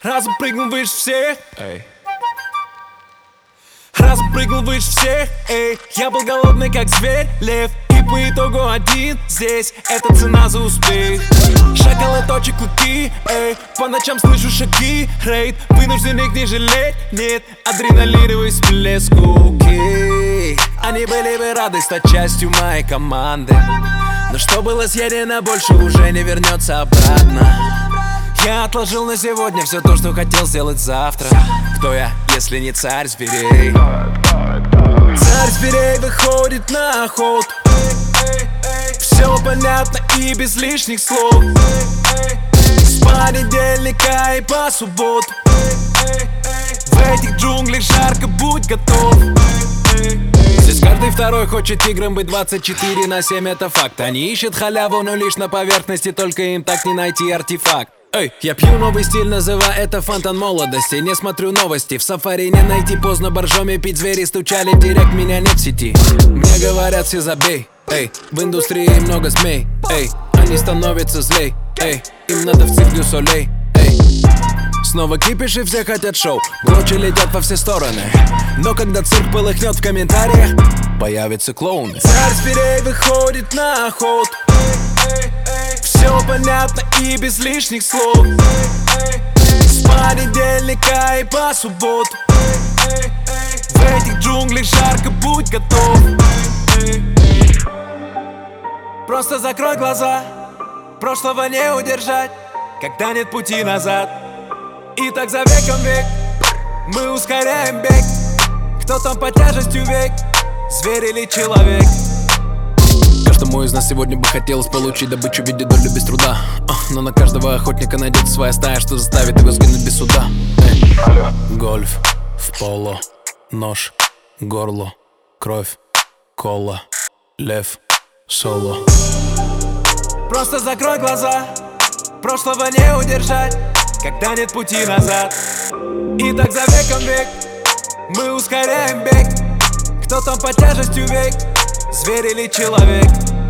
Разом прыгнул выше всех, эй. Разом прыгнул выше всех, эй. Я был голодный, как зверь, лев. И по итогу один здесь, это цена за успех. Шакалы точек клыки, эй. По ночам слышу шаги, рейд. Вынужден их не жалеть, нет. Адреналиновый всплеск, окей. Они были бы рады стать частью моей команды, но что было съедено, больше уже не вернется обратно. Я отложил на сегодня все то, что хотел сделать завтра. Кто я, если не царь зверей? Царь зверей выходит на охоту. Все понятно и без лишних слов. С понедельника и по субботу. В этих джунглях жарко, будь готов. Здесь каждый второй хочет тигром быть 24/7, это факт. Они ищут халяву, но лишь на поверхности, только им так не найти артефакт. Эй, я пью новый стиль, называя это фонтан молодости. Не смотрю новости, в сафари не найти. Поздно боржоми пить, звери стучали в директ, меня нет в сети. Мне говорят, все забей, эй. В индустрии много змей, эй. Они становятся злей, эй. Им надо в цирк солей, эй. Снова кипиш и все хотят шоу. Блочи летят во все стороны. Но когда цирк полыхнет в комментариях, появятся клоуны. Царь зверей выходит на охоту. Все понятно и без лишних слов. С понедельника и по субботу. В этих джунглях жарко, будь готов. Просто закрой глаза, прошлого не удержать, когда нет пути назад. И так за веком век мы ускоряем бег. Кто там по тяжестью век, зверь или человек? Каждому из нас сегодня бы хотелось получить добычу в виде доли без труда. Но на каждого охотника найдется своя стая, что заставит его сгинуть без суда. Гольф в поло, нож, горло, кровь, кола, лев, соло. Просто закрой глаза, прошлого не удержать, когда нет пути назад. И так за веком век мы ускоряем бег. Кто там по тяжестью век, зверь или человек?